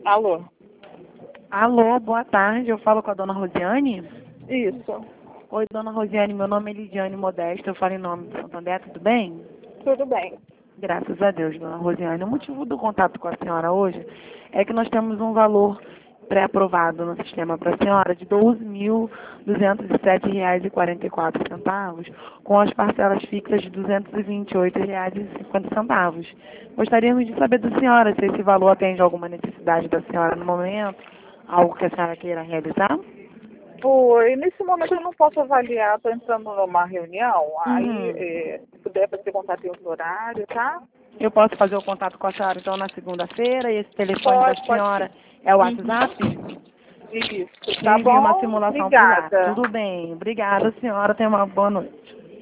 Alô? Alô, boa tarde. Eu falo com a dona Rosiane? Isso. Oi, dona Rosiane, meu nome é Lidiane Modesto, eu falo em nome do Santander, tudo bem? Tudo bem. Graças a Deus, dona Rosiane. O motivo do contato com a senhora hoje é que nós temos um valor pré-aprovado no sistema para a senhora de R$ 12.207,44, com as parcelas fixas de R$ 228,50. Gostaríamos de saber da senhora se esse valor atende a alguma necessidade da senhora no momento, algo que a senhora queira realizar. Oi, nesse momento eu não posso avaliar, estou entrando numa reunião, aí Uhum. se puder fazer contato em outro horário, tá? Eu posso fazer o contato com a senhora então na segunda-feira e esse telefone da Pode senhora sim. é o Uhum. WhatsApp? Isso, Eu tá envio uma bom? simulação por lá. Obrigada. Tudo bem. Obrigada, senhora. Tenha uma boa noite.